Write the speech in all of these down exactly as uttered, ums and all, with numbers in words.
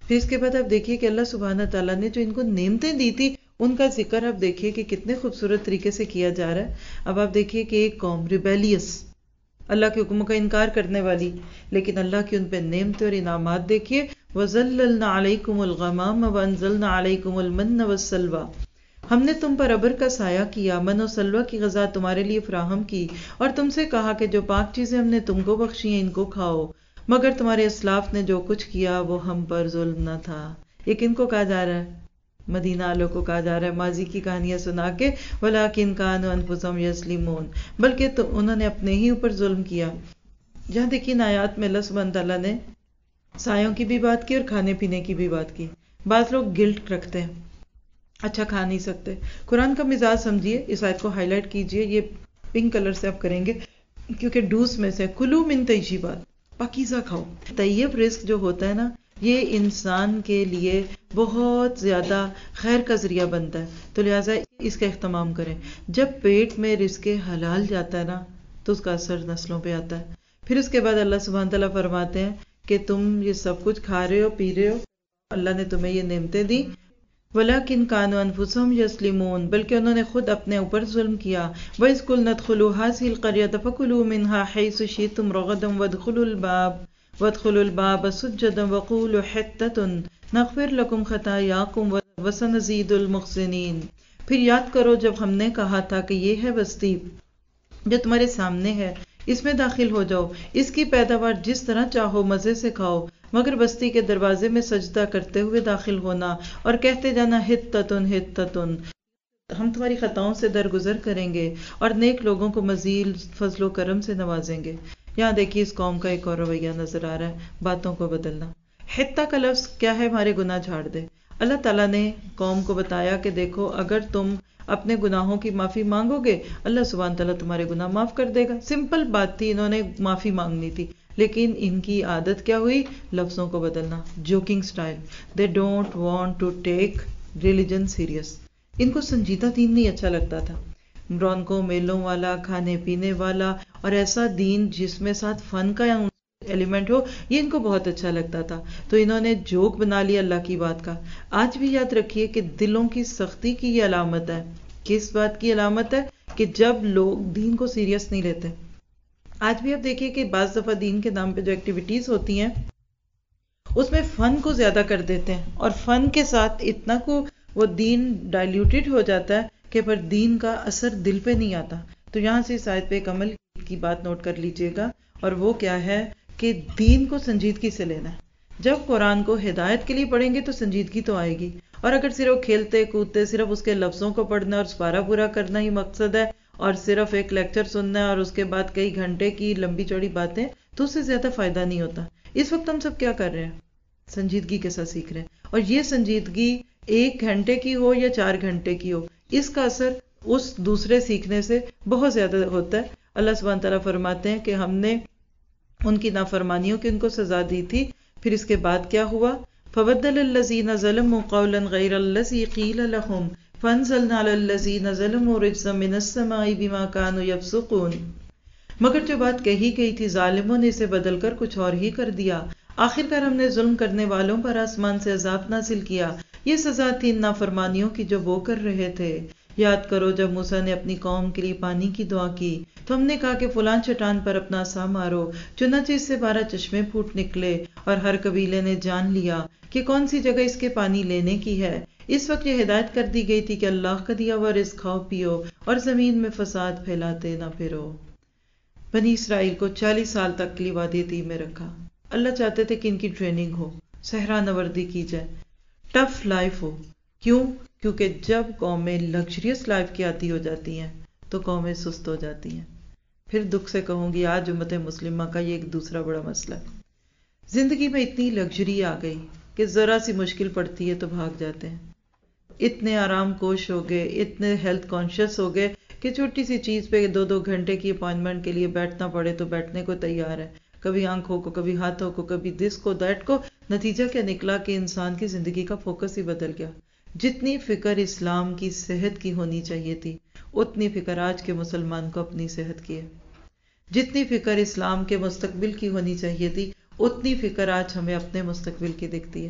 پھر اس کے بعد آپ دیکھیے کہ اللہ سبحانہ تعالیٰ نے جو ان کو نعمتیں دی تھی ان کا ذکر آپ دیکھیے کہ کتنے خوبصورت طریقے سے کیا جا رہا ہے. اب آپ دیکھیے کہ ایک قوم ریبیلیس، اللہ کے حکموں کا انکار کرنے والی، لیکن اللہ کی ان پہ نعمتیں اور انعامات دیکھیے. وَظَلَّلْنَا عَلَيْكُمُ الْغَمَامَ وَأَنزَلْنَا عَلَيْكُمُ الْمَنَّ وَالسَّلْوَىٰ، ہم نے تم پر ابر کا سایہ کیا، من و سلوہ کی غذا تمہارے لیے فراہم کی، اور تم سے کہا کہ جو پاک چیزیں ہم نے تم کو بخشی ہیں ان کو کھاؤ، مگر تمہارے اسلاف نے جو کچھ کیا وہ ہم پر ظلم نہ تھا. یہ کن کو کہا جا رہا ہے؟ مدینہ والوں کو کہا جا رہا ہے، ماضی کی کہانیاں سنا کے. وَلَٰكِن كَانُوا أَنفُسَهُمْ يَظْلِمُونَ، بلکہ تو انہوں نے اپنے ہی اوپر ظلم کیا. جہاں دیکھیں آیات میں اللہ سبحانہ تعالیٰ نے سایوں کی بھی بات کی اور کھانے پینے کی بھی بات کی. بعض لوگ گلٹ رکھتے ہیں، اچھا کھا نہیں سکتے. قرآن کا مزاج سمجھیے، اس آیت کو ہائی لائٹ کیجئے، یہ پنک کلر سے آپ کریں گے کیونکہ ڈوس میں سے کلو من طیبات، پاکیزہ کھاؤ. طیب رزق جو ہوتا ہے نا، یہ انسان کے لیے بہت زیادہ خیر کا ذریعہ بنتا ہے، تو لہٰذا اس کا اہتمام کریں. جب پیٹ میں رزق حلال جاتا ہے نا تو اس کا اثر نسلوں پہ آتا ہے. پھر اس کے بعد اللہ سبحانہ تعالیٰ فرماتے ہیں کہ تم یہ سب کچھ کھا رہے ہو پی رہے ہو، اللہ نے تمہیں یہ نعمتیں دی. وَلَٰكِن كَانُوا أَنفُسَهُمْ يَظْلِمُونَ، بلکہ انہوں نے خود اپنے اوپر ظلم کیا. وَإِذْ قُلْنَا ادْخُلُوا هَٰذِهِ الْقَرْيَةَ فَكُلُوا مِنْهَا حَيْثُ شِئْتُمْ رَغَدًا وَادْخُلُوا الْبَابَ وَادْخُلُوا الْبَابَ سُجَّدًا وَقُولُوا حِطَّةٌ نَغْفِرْ لَكُمْ خَطَايَاكُمْ وَسَنَزِيدُ الْمُحْسِنِينَ. پھر یاد کرو جب ہم نے کہا تھا کہ یہ ہے بستی جو تمہارے سامنے ہے، اس میں داخل ہو جاؤ، اس کی پیداوار جس طرح چاہو مزے سے کھاؤ، مگر بستی کے دروازے میں سجدہ کرتے ہوئے داخل ہونا اور کہتے جانا حطتن حطتن، ہم تمہاری خطاؤں سے درگزر کریں گے اور نیک لوگوں کو مزید فضل و کرم سے نوازیں گے. یہاں دیکھیے اس قوم کا ایک اور رویہ نظر آ رہا ہے، باتوں کو بدلنا. حطہ کا لفظ کیا ہے؟ ہمارے گناہ جھاڑ دے. اللہ تعالیٰ نے قوم کو بتایا کہ دیکھو اگر تم اپنے گناہوں کی معافی مانگو گے اللہ سبحانہ تعالیٰ تمہارے گناہ معاف کر دے گا. سمپل بات تھی، انہوں نے معافی مانگنی تھی، لیکن ان کی عادت کیا ہوئی؟ لفظوں کو بدلنا، joking style. They don't want to take religion serious. ان کو سنجیدہ دین نہیں اچھا لگتا تھا، رونقوں میلوں والا، کھانے پینے والا، اور ایسا دین جس میں ساتھ فن کا ایلیمنٹ ہو، یہ ان کو بہت اچھا لگتا تھا. تو انہوں نے جوک بنا لیا اللہ کی بات کا. آج بھی یاد رکھیے کہ دلوں کی سختی کی یہ علامت ہے. کس بات کی علامت ہے؟ کہ جب لوگ دین کو سیریس نہیں لیتے. آج بھی آپ دیکھیے کہ بعض دفعہ دین کے نام پہ جو ایکٹیویٹیز ہوتی ہیں اس میں فن کو زیادہ کر دیتے ہیں، اور فن کے ساتھ اتنا کو وہ دین ڈائلیوٹڈ ہو جاتا ہے کہ پر دین کا اثر دل پہ نہیں آتا. تو یہاں سے اس آیت پہ ایک عمل کی بات نوٹ کر لیجئے گا، اور وہ کیا ہے کہ دین کو سنجیدگی سے لینا ہے. جب قرآن کو ہدایت کے لیے پڑھیں گے تو سنجیدگی تو آئے گی، اور اگر صرف کھیلتے کودتے صرف اس کے لفظوں کو پڑھنا اور سپارہ پورا کرنا ہی مقصد ہے، اور صرف ایک لیکچر سننا ہے اور اس کے بعد کئی گھنٹے کی لمبی چوڑی باتیں، تو اس سے زیادہ فائدہ نہیں ہوتا. اس وقت ہم سب کیا کر رہے ہیں؟ سنجیدگی کے ساتھ سیکھ رہے ہیں، اور یہ سنجیدگی ایک گھنٹے کی ہو یا چار گھنٹے کی ہو، اس کا اثر اس دوسرے سیکھنے سے بہت زیادہ ہوتا ہے. اللہ سبحانہ تعالیٰ فرماتے ہیں کہ ہم نے ان کی نافرمانیوں کی ان کو سزا دی تھی. پھر اس کے بعد کیا ہوا؟ فَبَدَّلَ الَّذِينَ ظَلَمُوا قَوْلًا غَيْرَ الَّذِي قِيلَ لَهُمْ فَأَنزَلْنَا عَلَى الَّذِينَ ظَلَمُوا رِجْزًا مِّنَ السَّمَاءِ بِمَا كَانُوا يَفْسُقُونَ. مگر جو بات کہی گئی تھی ظالموں نے اسے بدل کر کچھ اور ہی کر دیا. آخرکار ہم نے ظلم کرنے والوں پر آسمان سے عذاب نازل کیا، یہ سزا تھی ان نافرمانیوں کی جو وہ کر رہے تھے. یاد کرو جب موسیٰ نے اپنی قوم کے لیے پانی کی دعا کی تو ہم نے کہا کہ فلاں چٹان پر اپنا عصا مارو، چنانچہ اس سے بارہ چشمے پھوٹ نکلے، اور ہر قبیلے نے جان لیا کہ کون سی جگہ اس کے پانی لینے کی ہے. اس وقت یہ ہدایت کر دی گئی تھی کہ اللہ کا دیا ہوا رزق کھاؤ پیو اور زمین میں فساد پھیلاتے نہ پھرو. بنی اسرائیل کو چالیس سال تک کے لیے وادی تیہ میں رکھا. اللہ چاہتے تھے کہ ان کی ٹریننگ ہو، صحرا نوردی کی جائے، ٹف لائف ہو. کیوں؟ کیونکہ جب قومیں لگژریس لائف کی عادی ہو جاتی ہیں تو قومیں سست ہو جاتی ہیں. پھر دکھ سے کہوں گی آج امت مسلمہ کا یہ ایک دوسرا بڑا مسئلہ ہے. زندگی میں اتنی لگژری آ گئی کہ ذرا سی مشکل پڑتی ہے تو بھاگ جاتے ہیں. اتنے آرام کوش ہو گئے، اتنے ہیلتھ کانشیس ہو گئے کہ چھوٹی سی چیز پہ دو دو گھنٹے کی اپائنٹمنٹ کے لیے بیٹھنا پڑے تو بیٹھنے کو تیار ہے، کبھی آنکھوں کو، کبھی ہاتھوں کو، کبھی دس کو، دیٹ کو. نتیجہ کیا نکلا کہ انسان کی زندگی کا فوکس ہی بدل گیا. جتنی فکر اسلام کی صحت کی ہونی چاہیے تھی اتنی فکر آج کے مسلمان کو اپنی صحت کی ہے. جتنی فکر اسلام کے مستقبل کی ہونی چاہیے تھی اتنی فکر آج ہمیں اپنے مستقبل کی دکھتی ہے.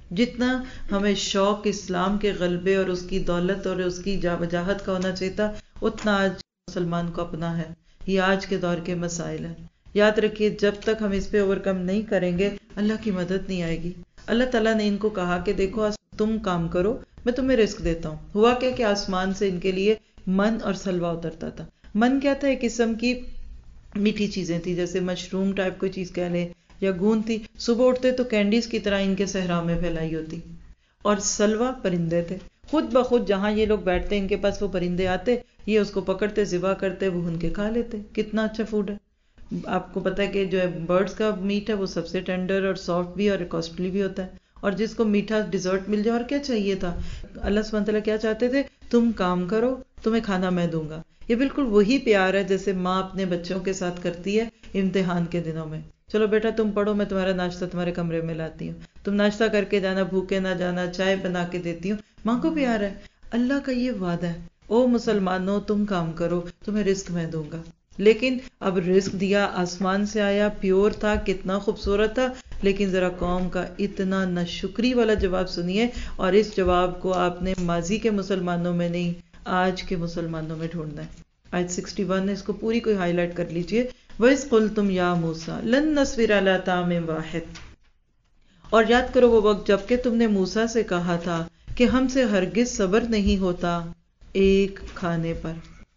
جتنا ہمیں شوق اسلام کے غلبے اور اس کی دولت اور اس کی وجاہت کا ہونا چاہیے تھا، اتنا آج مسلمان کو اپنا ہے. یہ آج کے دور کے مسائل ہیں. یاد رکھیے جب تک ہم اس پہ اوورکم نہیں کریں گے اللہ کی مدد نہیں آئے گی. اللہ تعالیٰ نے ان کو کہا کہ دیکھو تم کام کرو، میں تمہیں رزق دیتا ہوں. ہوا کیا کہ آسمان سے ان کے لیے من اور سلوا اترتا تھا. من کیا تھا؟ ایک قسم کی میٹھی چیزیں تھی، جیسے مشروم ٹائپ کوئی چیز کہہ لیں یا گوند تھی. صبح اٹھتے تو کینڈیز کی طرح ان کے صحرا میں پھیلائی ہوتی. اور سلوا پرندے تھے. خود بخود جہاں یہ لوگ بیٹھتے ان کے پاس وہ پرندے آتے، یہ اس کو پکڑتے، ذبح کرتے، وہ ان کے کھا لیتے. کتنا اچھا فوڈ ہے. آپ کو پتا ہے کہ جو برڈز کا میٹ ہے وہ سب سے ٹینڈر اور سافٹ بھی اور کاسٹلی بھی ہوتا ہے. اور جس کو میٹھا ڈیزرٹ مل جائے اور کیا چاہیے تھا. اللہ سبحانہ تعالیٰ کیا چاہتے تھے؟ تم کام کرو، تمہیں کھانا میں دوں گا. یہ بالکل وہی پیار ہے جیسے ماں اپنے بچوں کے ساتھ کرتی ہے امتحان کے دنوں میں. چلو بیٹا تم پڑھو، میں تمہارا ناشتہ تمہارے کمرے میں لاتی ہوں، تم ناشتہ کر کے جانا، بھوکے نہ جانا، چائے بنا کے دیتی ہوں. ماں کو پیار ہے. اللہ کا یہ وعدہ ہے، او مسلمانوں تم کام کرو، تمہیں رزق میں دوں گا. لیکن اب رزق دیا آسمان سے آیا، پیور تھا، کتنا خوبصورت تھا. لیکن ذرا قوم کا اتنا ناشکری والا جواب سنیے، اور اس جواب کو آپ نے ماضی کے مسلمانوں میں نہیں آج کے مسلمانوں میں ڈھونڈنا ہے. آیت سکسٹی ون ہے، اس کو پوری کوئی ہائی لائٹ کر لیجئے. وَإِذْ قُلْتُمْ يَا مُوسَىٰ لَن نَّصْبِرَ عَلَىٰ طَعَامٍ وَاحِدٍ. اور یاد کرو وہ وقت جب کہ تم نے موسیٰ سے کہا تھا کہ ہم سے ہرگز صبر نہیں ہوتا ایک کھانے پر.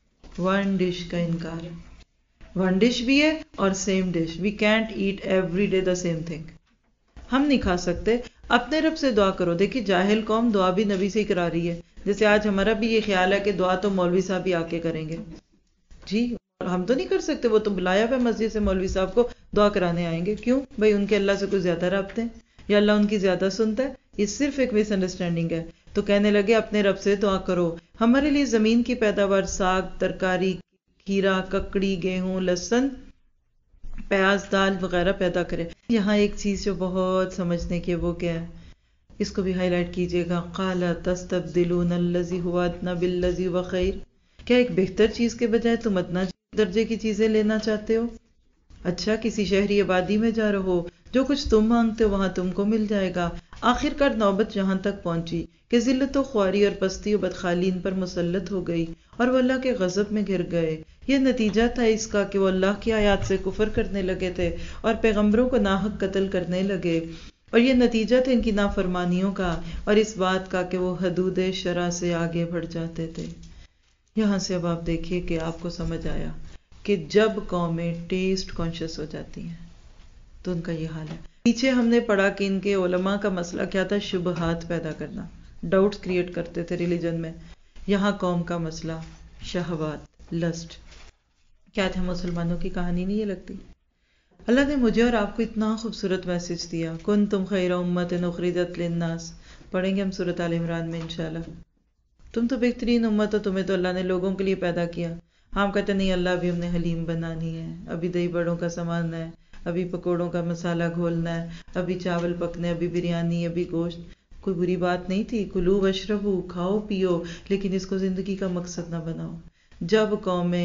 ون ڈش کا انکار. ون ڈش بھی ہے اور same dish. We can't eat every day the same thing. ہم نہیں کھا سکتے. اپنے رب سے دعا کرو. دیکھیے جاہل قوم دعا بھی نبی سے ہی کرا رہی ہے. جیسے آج ہمارا بھی یہ خیال ہے کہ دعا تو مولوی صاحب ہی آ کے کریں گے. جی ہم تو نہیں کر سکتے، وہ تو بلایا ہوا مسجد سے مولوی صاحب کو دعا کرانے آئیں گے. کیوں بھائی؟ ان کے اللہ سے کوئی زیادہ رابطے ہیں یا اللہ ان کی زیادہ سنتا ہے؟ یہ صرف ایک مس انڈرسٹینڈنگ ہے. تو کہنے لگے اپنے رب سے دعا کرو ہمارے لیے زمین کی پیداوار، ساگ، ترکاری، کھیرا، ککڑی، گیہوں، لہسن، پیاز، دال وغیرہ پیدا کرے. یہاں ایک چیز جو بہت سمجھنے کی وہ کیا ہے، اس کو بھی ہائی لائٹ کیجئے گا. قال تستبدلون الذی هو ادنی بالذی هو خیر. کیا ایک بہتر چیز کے بجائے تم ادنا درجے کی چیزیں لینا چاہتے ہو؟ اچھا کسی شہری آبادی میں جا رہو، جو کچھ تم مانگتے ہو وہاں تم کو مل جائے گا. آخر کار نوبت جہاں تک پہنچی کہ ذلت و خواری اور پستی و بدخالی ان پر مسلط ہو گئی اور وہ اللہ کے غضب میں گر گئے. یہ نتیجہ تھا اس کا کہ وہ اللہ کی آیات سے کفر کرنے لگے تھے اور پیغمبروں کو ناحق قتل کرنے لگے. اور یہ نتیجہ تھا ان کی نافرمانیوں کا اور اس بات کا کہ وہ حدود شرع سے آگے بڑھ جاتے تھے. یہاں سے اب آپ دیکھیے کہ آپ کو سمجھ آیا کہ جب قومیں ٹیسٹ کانشیس ہو جاتی ہیں تو ان کا یہ حال ہے. پیچھے ہم نے پڑھا کہ ان کے علماء کا مسئلہ کیا تھا؟ شبہات پیدا کرنا، ڈاؤٹس کریٹ کرتے تھے ریلیجن میں. یہاں قوم کا مسئلہ شہوات، لسٹ. کیا تھا مسلمانوں کی کہانی نہیں یہ لگتی؟ اللہ نے مجھے اور آپ کو اتنا خوبصورت میسج دیا. کنتم خیر امۃ اخرجت للناس. پڑھیں گے ہم سورۃ آل عمران میں انشاءاللہ. تم تو بہترین امت ہو، تمہیں تو اللہ نے لوگوں کے لیے پیدا کیا. ہم کہتے نہیں اللہ ابھی ہم نے حلیم بنانی ہے، ابھی دہی بڑوں کا سامان ہے، ابھی پکوڑوں کا مسالہ گھولنا ہے، ابھی چاول پکنے، ابھی بریانی، ابھی گوشت. کوئی بری بات نہیں تھی. کلو واشربو، کھاؤ پیو، لیکن اس کو زندگی کا مقصد نہ بناؤ. جب قومیں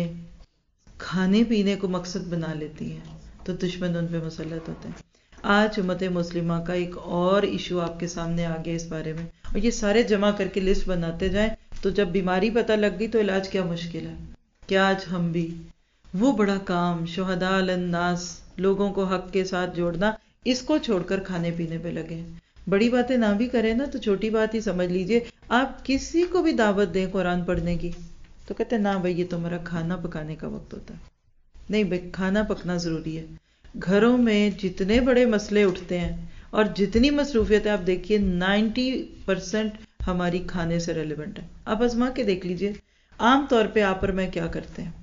کھانے پینے کو مقصد بنا لیتی ہیں تو دشمن ان پہ مسلط ہوتے ہیں. آج امت مسلمہ کا ایک اور ایشو آپ کے سامنے آ گیا اس بارے میں، اور یہ سارے جمع کر کے لسٹ بناتے جائیں تو جب بیماری پتہ لگ گئی تو علاج کیا مشکل ہے. کیا آج ہم بھی وہ بڑا کام شہداء علی الناس، لوگوں کو حق کے ساتھ جوڑنا، اس کو چھوڑ کر کھانے پینے پہ لگے. بڑی باتیں نہ بھی کریں نا تو چھوٹی بات ہی سمجھ لیجئے. آپ کسی کو بھی دعوت دیں قرآن پڑھنے کی تو کہتے ہیں نہ بھائی یہ تو میرا کھانا پکانے کا وقت ہوتا ہے. نہیں بھائی کھانا پکنا ضروری ہے. گھروں میں جتنے بڑے مسئلے اٹھتے ہیں اور جتنی مصروفیت ہے آپ دیکھیے نائنٹی پرسینٹ ہماری کھانے سے ریلیونٹ ہے. آپ آزما کے دیکھ لیجئے. عام طور پہ آپ اور میں کیا کرتے ہیں؟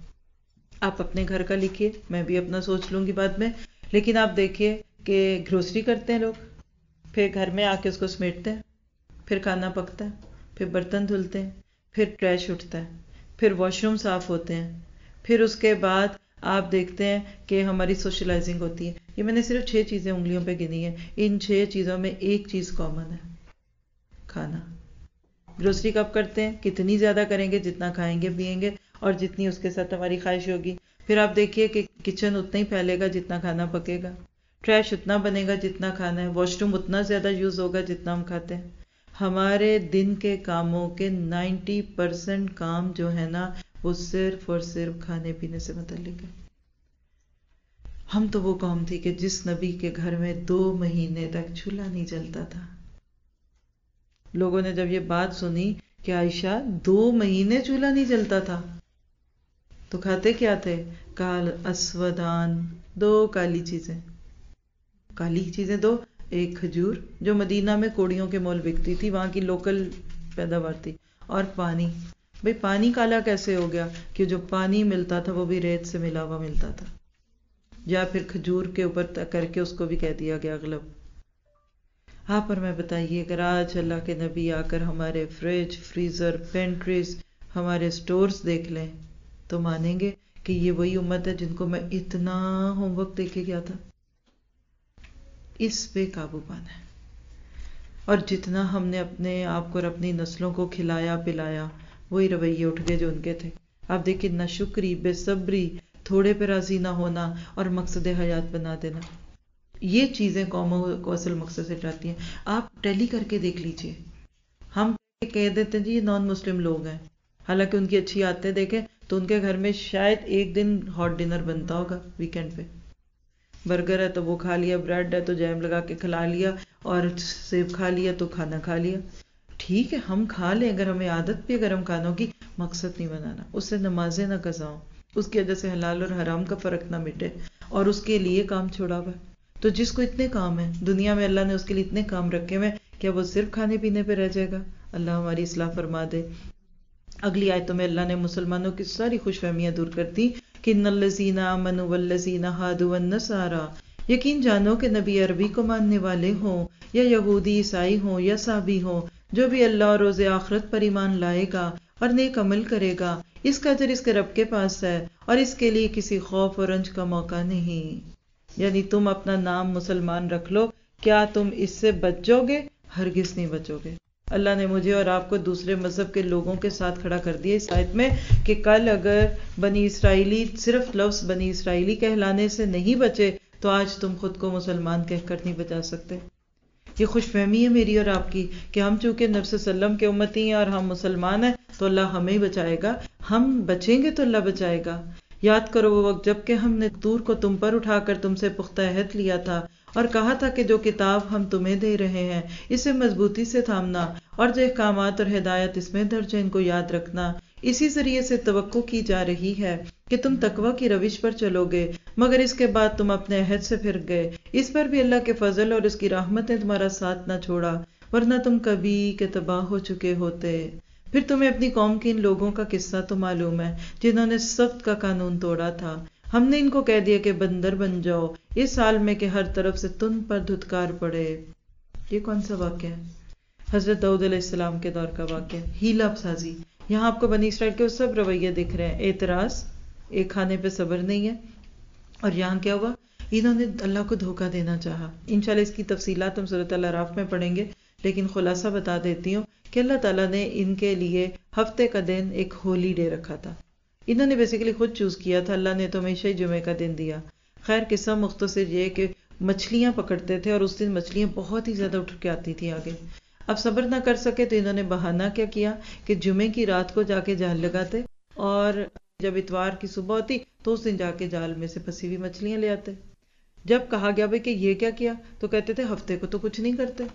آپ اپنے گھر کا لکھیے، میں بھی اپنا سوچ لوں گی بعد میں. لیکن آپ دیکھیے کہ گروسری کرتے ہیں لوگ، پھر گھر میں آ کے اس کو سمیٹتے ہیں، پھر کھانا پکتا ہے، پھر برتن دھلتے ہیں، پھر ٹریش اٹھتا ہے، پھر واش روم صاف ہوتے ہیں، پھر اس کے بعد آپ دیکھتے ہیں کہ ہماری سوشلائزنگ ہوتی ہے. یہ میں نے صرف چھ چیزیں انگلیوں پہ گنی ہیں. ان چھ چیزوں میں ایک چیز کامن ہے، کھانا. گروسری کب کرتے ہیں؟ کتنی زیادہ کریں گے جتنا کھائیں گے پیئیں گے اور جتنی اس کے ساتھ ہماری خواہش ہوگی. پھر آپ دیکھیے کہ کچن اتنا ہی پھیلے گا جتنا کھانا پکے گا. ٹریش اتنا بنے گا جتنا کھانا ہے، واش روم اتنا زیادہ یوز ہوگا جتنا ہم کھاتے ہیں. ہمارے دن کے کاموں کے نائنٹی پرسینٹ کام جو ہے نا وہ صرف اور صرف کھانے پینے سے متعلق ہے. ہم تو وہ قوم تھی کہ جس نبی کے گھر میں دو مہینے تک چولہا نہیں جلتا تھا. لوگوں نے جب یہ بات سنی کہ عائشہ دو مہینے چولہا نہیں جلتا تھا تو کھاتے کیا تھے؟ کال اسودان، دو کالی چیزیں. کالی چیزیں دو، ایک کھجور جو مدینہ میں کوڑیوں کے مول بکتی تھی، وہاں کی لوکل پیداوار تھی، اور پانی. بھئی پانی کالا کیسے ہو گیا؟ کہ جو پانی ملتا تھا وہ بھی ریت سے ملا ہوا ملتا تھا، یا پھر کھجور کے اوپر کر کے اس کو بھی کہہ دیا گیا اغلب. ہاں پر میں بتائیے اگر آج اللہ کے نبی آ کر ہمارے فریج، فریزر، پینٹریز، ہمارے سٹورز دیکھ لیں تو مانیں گے کہ یہ وہی امت ہے جن کو میں اتنا ہوم ورک دے کے گیا تھا. اس پہ قابو پانا ہے. اور جتنا ہم نے اپنے آپ کو اور اپنی نسلوں کو کھلایا پلایا وہی رویے اٹھ گئے جو ان کے تھے. آپ دیکھیں نہ شکری، بے صبری، تھوڑے پہ راضی نہ ہونا اور مقصد حیات بنا دینا، یہ چیزیں قوموں کو اصل مقصد سے ہٹاتی ہیں. آپ ٹیلی کر کے دیکھ لیجئے، ہم کہہ دیتے ہیں جی یہ نان مسلم لوگ ہیں، حالانکہ ان کی اچھی عادتیں دیکھیں تو ان کے گھر میں شاید ایک دن ہاٹ ڈنر بنتا ہوگا ویکینڈ پہ. برگر ہے تو وہ کھا لیا، بریڈ ہے تو جیم لگا کے کھلا لیا، اور سیب کھا لیا تو کھانا کھا لیا. ٹھیک ہے ہم کھا لیں اگر ہمیں عادت بھی گرم کھانوں کی، مقصد نہیں بنانا. اس سے نمازیں نہ قضاؤں، اس کی وجہ سے حلال اور حرام کا فرق نہ مٹے، اور اس کے لیے کام چھوڑا ہوا ہے. تو جس کو اتنے کام ہیں دنیا میں، اللہ نے اس کے لیے اتنے کام رکھے ہوئے، کیا وہ صرف کھانے پینے پہ رہ جائے گا؟ اللہ ہماری اصلاح فرما دے. اگلی آیتوں میں اللہ نے مسلمانوں کی ساری خوش فہمیاں دور کر دی کہ ان الذین آمنوا والذین ہادوا والنصارى، یقین جانو کہ نبی عربی کو ماننے والے ہوں یا یہودی عیسائی ہوں یا صابی ہوں، جو بھی اللہ اور روز آخرت پر ایمان لائے گا اور نیک عمل کرے گا، اس کا اجر اس کے رب کے پاس ہے، اور اس کے لیے کسی خوف اور رنج کا موقع نہیں. یعنی تم اپنا نام مسلمان رکھ لو، کیا تم اس سے بچ جاؤ گے؟ ہرگز نہیں بچو گے. اللہ نے مجھے اور آپ کو دوسرے مذہب کے لوگوں کے ساتھ کھڑا کر دیا اس آیت میں کہ کل اگر بنی اسرائیلی صرف لفظ بنی اسرائیلی کہلانے سے نہیں بچے تو آج تم خود کو مسلمان کہہ کر نہیں بچا سکتے. یہ خوش فہمی ہے میری اور آپ کی کہ ہم چونکہ نبی صلی اللہ علیہ وسلم کے امتی ہیں اور ہم مسلمان ہیں تو اللہ ہمیں بچائے گا. ہم بچیں گے تو اللہ بچائے گا. یاد کرو وہ وقت جب کہ ہم نے طور کو تم پر اٹھا کر تم سے پختہ عہد لیا تھا اور کہا تھا کہ جو کتاب ہم تمہیں دے رہے ہیں اسے مضبوطی سے تھامنا، اور جو احکامات اور ہدایت اس میں درج ہے ان کو یاد رکھنا. اسی ذریعے سے توقع کی جا رہی ہے کہ تم تقوی کی روش پر چلو گے، مگر اس کے بعد تم اپنے عہد سے پھر گئے. اس پر بھی اللہ کے فضل اور اس کی رحمت نے تمہارا ساتھ نہ چھوڑا، ورنہ تم کبھی کے تباہ ہو چکے ہوتے. پھر تمہیں اپنی قوم کے ان لوگوں کا قصہ تو معلوم ہے جنہوں نے سبت کا قانون توڑا تھا. ہم نے ان کو کہہ دیا کہ بندر بن جاؤ اس حال میں کہ ہر طرف سے تم پر دھتکار پڑے. یہ کون سا واقعہ ہے؟ حضرت داؤد علیہ السلام کے دور کا واقعہ. ہیلا سازی. یہاں آپ کو بنی اسرائیل کے سب رویے دکھ رہے ہیں. اعتراض، ایک کھانے پہ صبر نہیں ہے. اور یہاں کیا ہوا؟ انہوں نے اللہ کو دھوکہ دینا چاہا. انشاءاللہ اس کی تفصیلات ہم سورۃ الاعراف میں پڑھیں گے، لیکن خلاصہ بتا دیتی ہوں کہ اللہ تعالیٰ نے ان کے لیے ہفتے کا دن ایک ہولی ڈے رکھا تھا. انہوں نے بیسیکلی خود چوز کیا تھا. اللہ نے تو ہمیشہ ہی جمعے کا دن دیا. خیر قصہ مختصر یہ کہ مچھلیاں پکڑتے تھے اور اس دن مچھلیاں بہت ہی زیادہ اٹھ کے آتی تھی آگے. اب صبر نہ کر سکے تو انہوں نے بہانہ کیا کیا کہ جمعے کی رات کو جا کے جال لگاتے، اور جب اتوار کی صبح ہوتی تو اس دن جا کے جال میں سے پھنسی ہوئی مچھلیاں لے آتے. جب کہا گیا بھائی کہ یہ کیا کیا تو کہتے تھے ہفتے کو تو کچھ نہیں کرتے،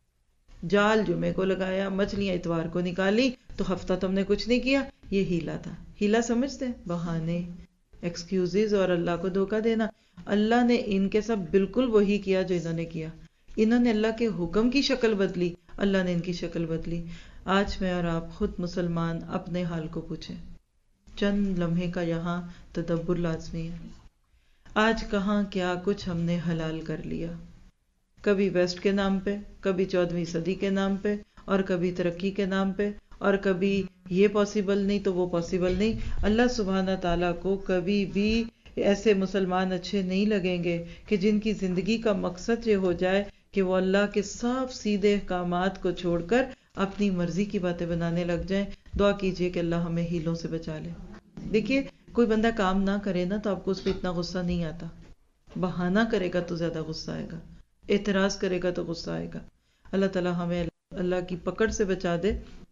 جال جمعے کو لگایا، مچھلیاں اتوار کو نکالی تو ہفتہ تم نے کچھ نہیں کیا. یہ ہیلا تھا. ہیلا سمجھتے ہیں؟ بہانے، ایکسکیوزز اور اللہ کو دھوکہ دینا. اللہ نے ان کے ساتھ بالکل وہی کیا جو انہوں نے کیا. انہوں نے اللہ کے حکم کی شکل بدلی، اللہ نے ان کی شکل بدلی. آج میں اور آپ خود مسلمان اپنے حال کو پوچھیں. چند لمحے کا یہاں تدبر لازمی ہے. آج کہاں کیا کچھ ہم نے حلال کر لیا، کبھی ویسٹ کے نام پہ، کبھی چودہویں صدی کے نام پہ، اور کبھی ترقی کے نام پہ، اور کبھی یہ پاسبل نہیں تو وہ پاسبل نہیں. اللہ سبحانہ تعالیٰ کو کبھی بھی ایسے مسلمان اچھے نہیں لگیں گے کہ جن کی زندگی کا مقصد یہ ہو جائے کہ وہ اللہ کے صاف سیدھے احکامات کو چھوڑ کر اپنی مرضی کی باتیں بنانے لگ جائیں. دعا کیجئے کہ اللہ ہمیں ہیلوں سے بچا لے. دیکھیے کوئی بندہ کام نہ کرے نا تو آپ کو اس پہ اتنا غصہ نہیں آتا. بہانہ کرے گا تو زیادہ غصہ آئے گا، اعتراض کرے گا تو غصہ آئے گا۔ اللہ تعالیٰ ہمیں اللہ کی پکڑ سے بچا دے